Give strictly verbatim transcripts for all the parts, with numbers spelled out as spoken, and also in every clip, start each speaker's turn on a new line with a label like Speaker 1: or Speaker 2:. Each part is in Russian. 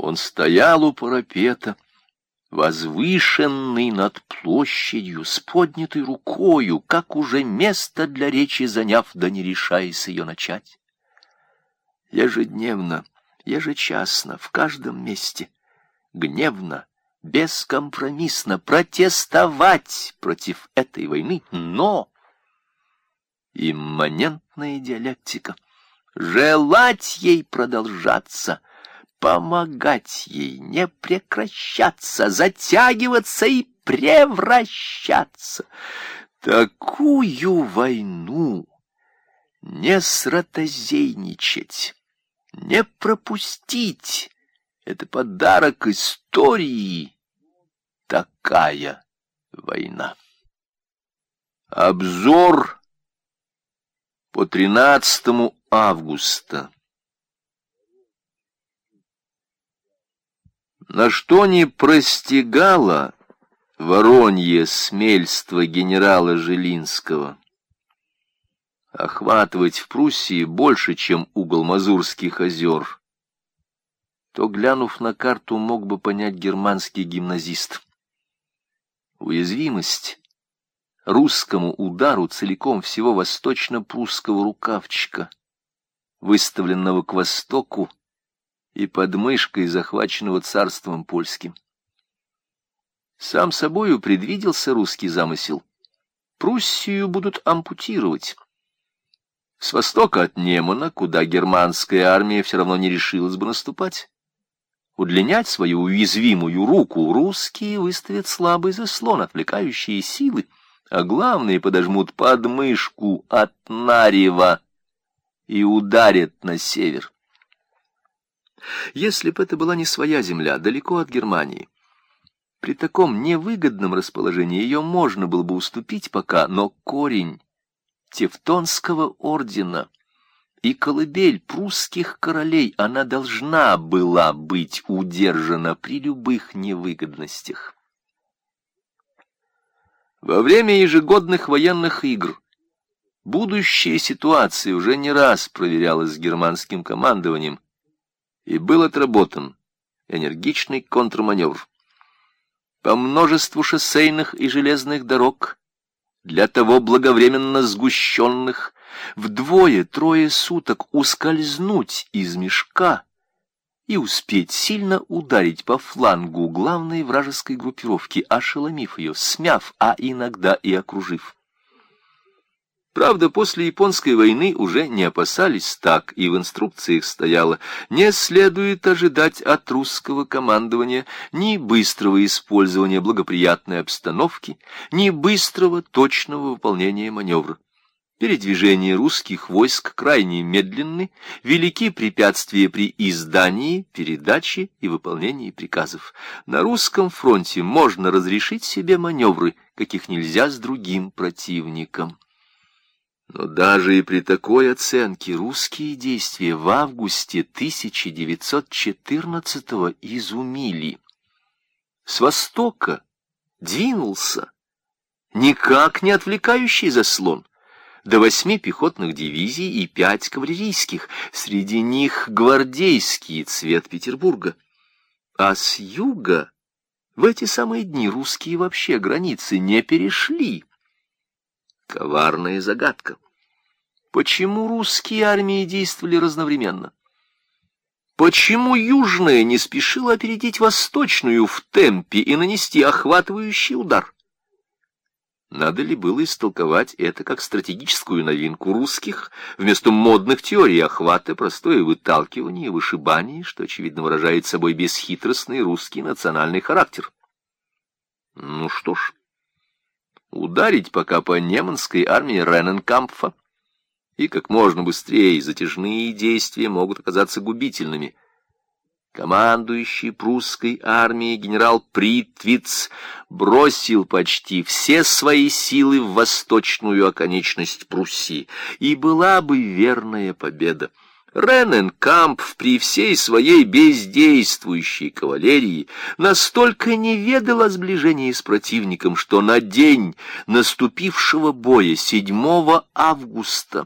Speaker 1: Он стоял у парапета, возвышенный над площадью, с поднятой рукою, как уже место для речи заняв, да не решаясь ее начать. Ежедневно, ежечасно, в каждом месте, гневно, бескомпромиссно протестовать против этой войны, но имманентная диалектика, желать ей продолжаться, помогать ей не прекращаться, затягиваться и превращаться. Такую войну не сротозейничать, не пропустить. Это подарок истории. Такая война. Обзор по тринадцатому августа. На что не простигало воронье смельство генерала Жилинского охватывать в Пруссии больше, чем угол Мазурских озер, то, глянув на карту, мог бы понять германский гимназист. Уязвимость русскому удару целиком всего восточно-прусского рукавчика, выставленного к востоку и под мышкой, захваченного царством польским. Сам собою предвиделся русский замысел. Пруссию будут ампутировать. С востока от Немана, куда германская армия все равно не решилась бы наступать, удлинять свою уязвимую руку русские выставят слабый заслон, отвлекающие силы, а главное подожмут подмышку от Нарева и ударят на север. Если бы это была не своя земля, далеко от Германии, при таком невыгодном расположении ее можно было бы уступить пока, но корень Тевтонского ордена и колыбель прусских королей, она должна была быть удержана при любых невыгодностях. Во время ежегодных военных игр будущая ситуация уже не раз проверялась германским командованием, и был отработан энергичный контрманевр. По множеству шоссейных и железных дорог, для того благовременно сгущенных, вдвое-трое суток ускользнуть из мешка и успеть сильно ударить по флангу главной вражеской группировки, ошеломив ее, смяв, а иногда и окружив. Правда, после Японской войны уже не опасались так, и в инструкциях стояло: не следует ожидать от русского командования ни быстрого использования благоприятной обстановки, ни быстрого точного выполнения маневра. Передвижения русских войск крайне медленны, велики препятствия при издании, передаче и выполнении приказов. На русском фронте можно разрешить себе маневры, каких нельзя с другим противником. Но даже и при такой оценке русские действия в августе тысяча девятьсот четырнадцатого изумили. С востока двинулся никак не отвлекающий заслон до восьми пехотных дивизий и пять кавалерийских, среди них гвардейский цвет Петербурга. А с юга в эти самые дни русские вообще границы не перешли. Коварная загадка. Почему русские армии действовали разновременно? Почему южная не спешила опередить восточную в темпе и нанести охватывающий удар? Надо ли было истолковать это как стратегическую новинку русских, вместо модных теорий охвата, простое выталкивание, вышибание, что, очевидно, выражает собой бесхитростный русский национальный характер? Ну что ж, ударить пока по неманской армии Ренненкампфа, и как можно быстрее затяжные действия могут оказаться губительными. Командующий прусской армией генерал Притвиц бросил почти все свои силы в восточную оконечность Пруссии, и была бы верная победа. Ренненкампф при всей своей бездействующей кавалерии настолько не ведал о сближении с противником, что на день наступившего боя седьмого августа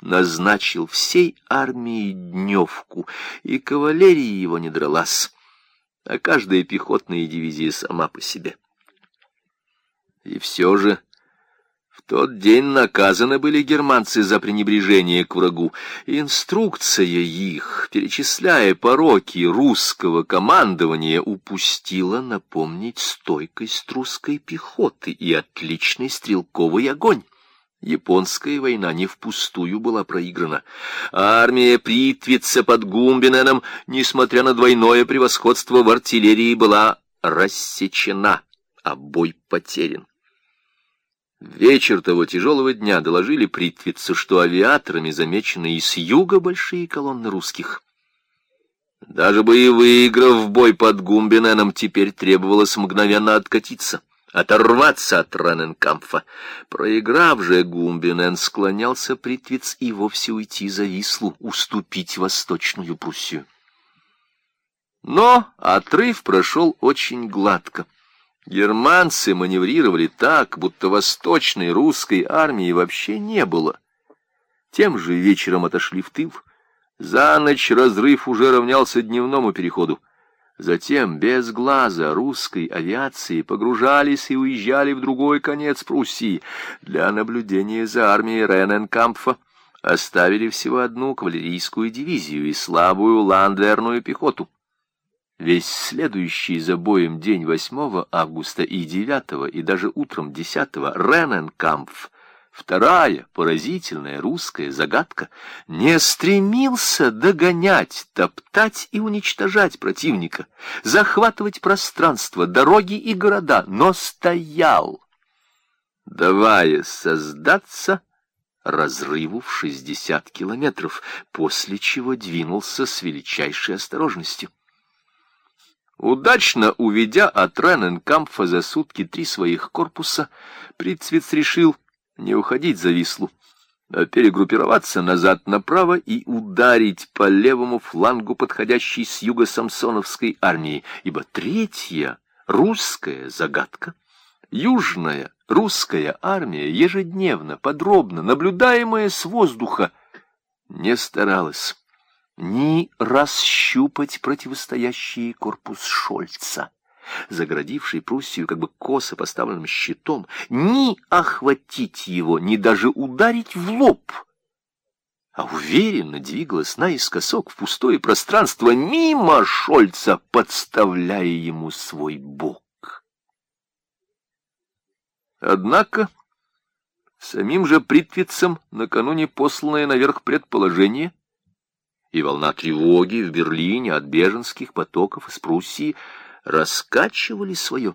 Speaker 1: назначил всей армии дневку, и кавалерия его не дралась. а каждая пехотная дивизия сама по себе. И все же в тот день наказаны были германцы за пренебрежение к врагу. Инструкция их, перечисляя пороки русского командования, упустила напомнить стойкость русской пехоты и отличный стрелковый огонь. Японская война не впустую была проиграна. Армия Притвица под Гумбиненом, несмотря на двойное превосходство в артиллерии, была рассечена, а бой потерян. Вечер того тяжелого дня доложили Притвицу, что авиаторами замечены и с юга большие колонны русских. Даже бы и выиграв бой под Гумбиненом, теперь требовалось мгновенно откатиться, оторваться от Рененкампфа. Проиграв же, Гумбинен склонялся Притвиц и вовсе уйти за Вислу, уступить Восточную Пруссию. Но отрыв прошел очень гладко. Германцы маневрировали так, будто восточной русской армии вообще не было. Тем же вечером отошли в тыл. За ночь разрыв уже равнялся дневному переходу. Затем без глаза русской авиации погружались и уезжали в другой конец Пруссии. Для наблюдения за армией Рененкампфа оставили всего одну кавалерийскую дивизию и слабую ландверную пехоту. Весь следующий за боем день восьмого августа и девятого, и даже утром десятого Рененкампф, вторая поразительная русская загадка, не стремился догонять, топтать и уничтожать противника, захватывать пространство, дороги и города, но стоял, давая создаться разрыву в шестьдесят километров, после чего двинулся с величайшей осторожностью. Удачно уведя от Рененкампфа за сутки три своих корпуса, Притвиц решил не уходить за Вислу, а перегруппироваться назад направо и ударить по левому флангу подходящей с юга Самсоновской армии, ибо третья русская загадка, южная русская армия, ежедневно, подробно, наблюдаемая с воздуха, не старалась ни расщупать противостоящий корпус Шольца, загородивший Пруссию как бы косо поставленным щитом, ни охватить его, ни даже ударить в лоб, а уверенно двигалась наискосок в пустое пространство мимо Шольца, подставляя ему свой бок. Однако самим же Притвицем накануне посланное наверх предположение и волна тревоги в Берлине от беженских потоков из Пруссии раскачивали свое.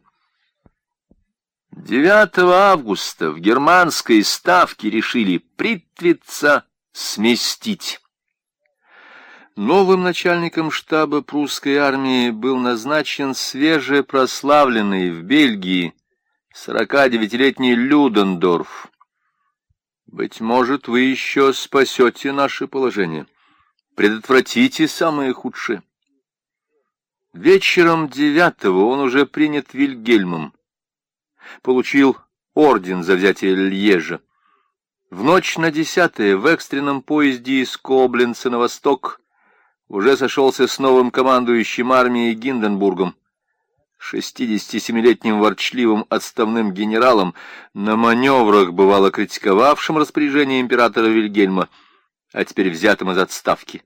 Speaker 1: девятого августа в германской ставке решили Притвица сместить. Новым начальником штаба прусской армии был назначен свежепрославленный в Бельгии сорокадевятилетний Людендорф. «Быть может, вы еще спасете наше положение. Предотвратите самое худшее». Вечером девятого он уже принят Вильгельмом, получил орден за взятие Льежа. В ночь на десятое в экстренном поезде из Кобленца на восток уже сошелся с новым командующим армией Гинденбургом, шестидесятисемилетним ворчливым отставным генералом, на маневрах бывало критиковавшим распоряжение императора Вильгельма, а теперь взятым из отставки.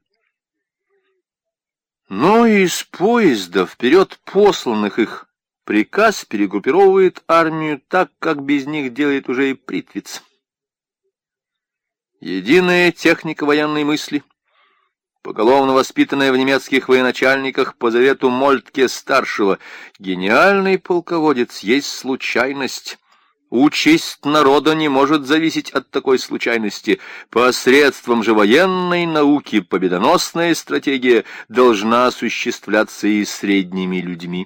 Speaker 1: Но из поезда вперед посланных их приказ перегруппировывает армию так, как без них делает уже и Притвиц. Единая техника военной мысли, поголовно воспитанная в немецких военачальниках по завету Мольтке-старшего, гениальный полководец есть случайность. Участь народа не может зависеть от такой случайности. Посредством же военной науки победоносная стратегия должна осуществляться и средними людьми.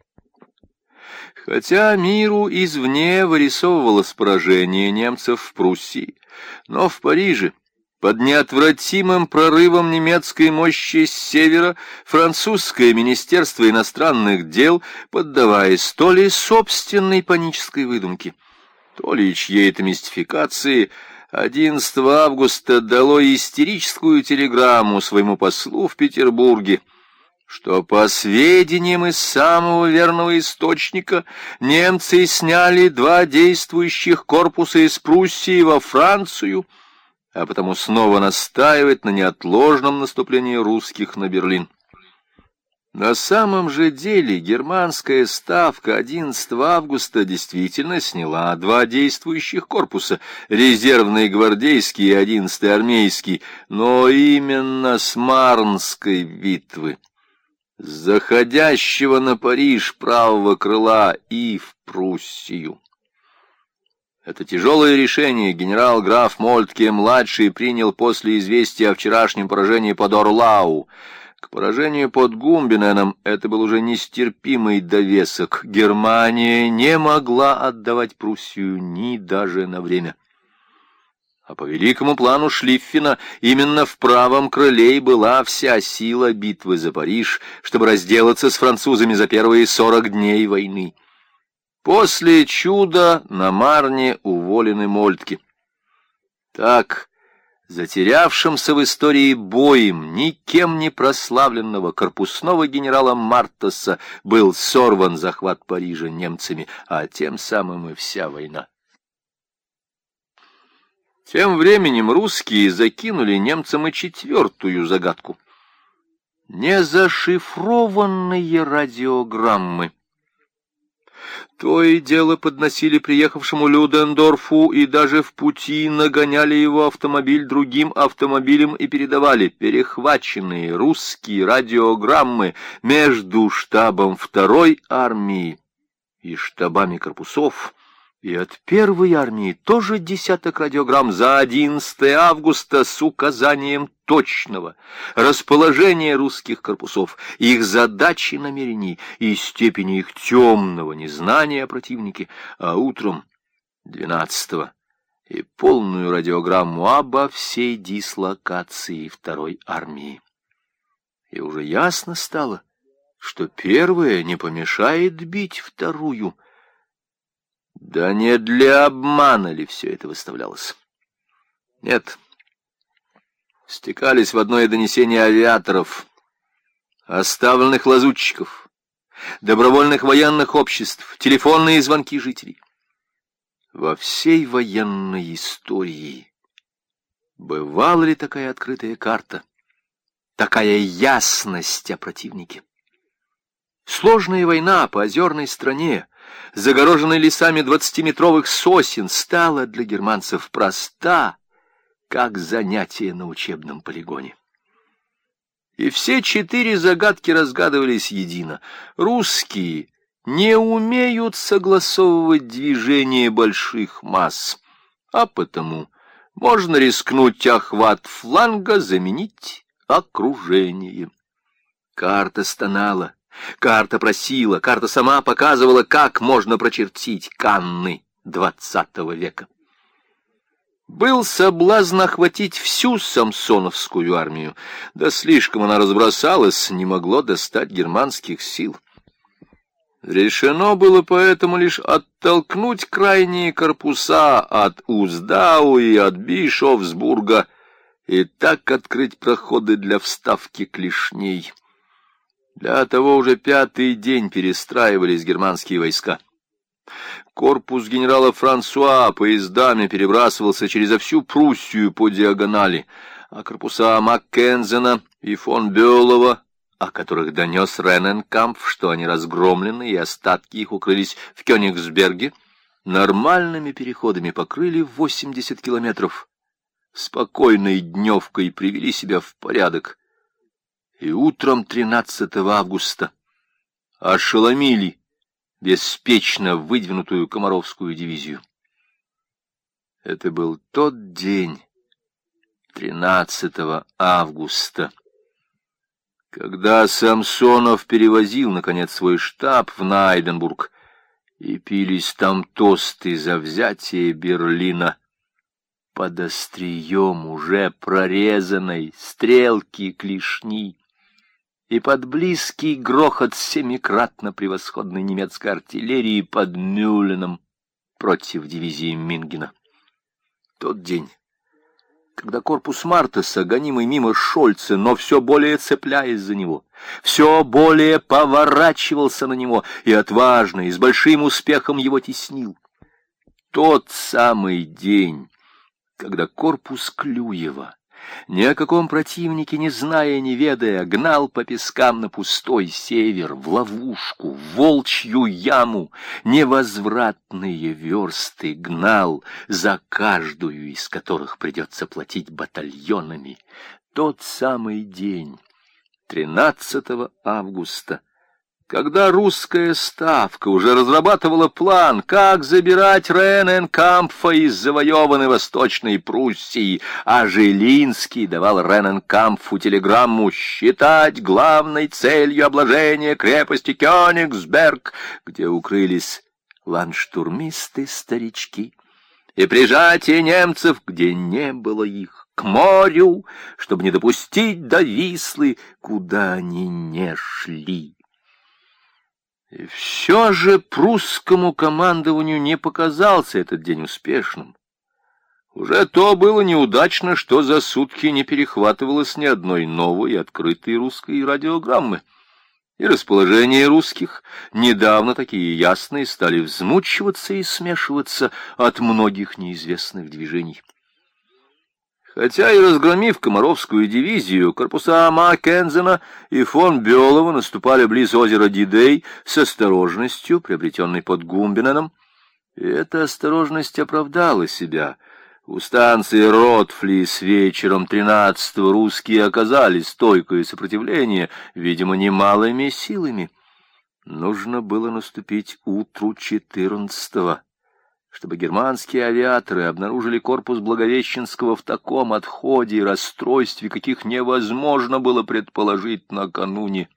Speaker 1: Хотя миру извне вырисовывалось поражение немцев в Пруссии, но в Париже, под неотвратимым прорывом немецкой мощи с севера, французское министерство иностранных дел, поддаваясь то ли собственной панической выдумке, то ли чьей-то мистификации, одиннадцатого августа дало истерическую телеграмму своему послу в Петербурге, что, по сведениям из самого верного источника, немцы сняли два действующих корпуса из Пруссии во Францию, а потому снова настаивает на неотложном наступлении русских на Берлин. На самом же деле германская ставка одиннадцатого августа действительно сняла два действующих корпуса, резервный гвардейский и одиннадцатый армейский, но именно с Марнской битвы, с заходящего на Париж правого крыла и в Пруссию. Это тяжелое решение генерал-граф Мольтке-младший принял после известия о вчерашнем поражении под Орлау. К поражению под Гумбиненом это был уже нестерпимый довесок. Германия не могла отдавать Пруссию ни даже на время. А по великому плану Шлиффена именно в правом крыле и была вся сила битвы за Париж, чтобы разделаться с французами за первые сорок дней войны. После чуда на Марне уволены Мольтке. Так, затерявшимся в истории боем никем не прославленного корпусного генерала Мартаса был сорван захват Парижа немцами, а тем самым и вся война. Тем временем русские закинули немцам и четвертую загадку. Незашифрованные радиограммы. То и дело подносили приехавшему Людендорфу и даже в пути нагоняли его автомобиль другим автомобилем и передавали перехваченные русские радиограммы между штабом второй армии и штабами корпусов, и от первой армии тоже десяток радиограмм за одиннадцатое августа с указанием точного расположения русских корпусов, их задач и намерений и степени их темного незнания о противнике, а утром двенадцатого и полную радиограмму обо всей дислокации второй армии. И уже ясно стало, что первая не помешает бить вторую. Да не для обмана ли все это выставлялось? Нет. Стекались в одно донесение авиаторов, оставленных лазутчиков, добровольных военных обществ, телефонные звонки жителей. Во всей военной истории бывала ли такая открытая карта, такая ясность о противнике? Сложная война по озерной стране, загороженной лесами двадцатиметровых сосен, стала для германцев проста, как занятие на учебном полигоне. И все четыре загадки разгадывались едино. Русские не умеют согласовывать движение больших масс, а потому можно рискнуть охват фланга заменить окружением. Карта стонала. Карта просила, карта сама показывала, как можно прочертить Канны двадцатого века. Был соблазн охватить всю самсоновскую армию, да слишком она разбросалась, не могло достать германских сил. Решено было поэтому лишь оттолкнуть крайние корпуса от Уздау и от Бишофсбурга и так открыть проходы для вставки клешней. Для того уже пятый день перестраивались германские войска. Корпус генерала Франсуа поездами перебрасывался через всю Пруссию по диагонали, а корпуса Маккензена и фон Бюлова, о которых донес Рененкампф, что они разгромлены и остатки их укрылись в Кёнигсберге, нормальными переходами покрыли восемьдесят километров, спокойной дневкой привели себя в порядок. И утром тринадцатого августа ошеломили беспечно выдвинутую Комаровскую дивизию. Это был тот день, тринадцатого августа, когда Самсонов перевозил, наконец, свой штаб в Найденбург, и пились там тосты за взятие Берлина под острием уже прорезанной стрелки клешни и под близкий грохот семикратно превосходной немецкой артиллерии под Мюлленом против дивизии Мингена. Тот день, когда корпус Мартеса, гонимый мимо Шольца, но все более цепляясь за него, все более поворачивался на него и отважно и с большим успехом его теснил. Тот самый день, когда корпус Клюева, ни о каком противнике не зная, не ведая, гнал по пескам на пустой север, в ловушку, в волчью яму, невозвратные версты гнал, за каждую из которых придется платить батальонами. Тот самый день, тринадцатого августа, когда русская ставка уже разрабатывала план, как забирать Рененкампфа из завоеванной Восточной Пруссии, а Жилинский давал Рененкампфу телеграмму считать главной целью обложения крепости Кёнигсберг, где укрылись ландштурмисты-старички, и прижатие немцев, где не было их, к морю, чтобы не допустить до Вислы, куда они не шли. И все же прусскому командованию не показался этот день успешным. Уже то было неудачно, что за сутки не перехватывалось ни одной новой открытой русской радиограммы. И расположение русских, недавно такие ясные, стали взмучиваться и смешиваться от многих неизвестных движений. Хотя и разгромив Комаровскую дивизию, корпуса Маккензена и фон Бёлова наступали близ озера Дидей с осторожностью, приобретенной под Гумбиненом. И эта осторожность оправдала себя. У станции Ротфлис вечером тринадцатого русские оказали стойкое сопротивление, видимо, немалыми силами. Нужно было наступить утру четырнадцатого, чтобы германские авиаторы обнаружили корпус Благовещенского в таком отходе и расстройстве, каких невозможно было предположить накануне.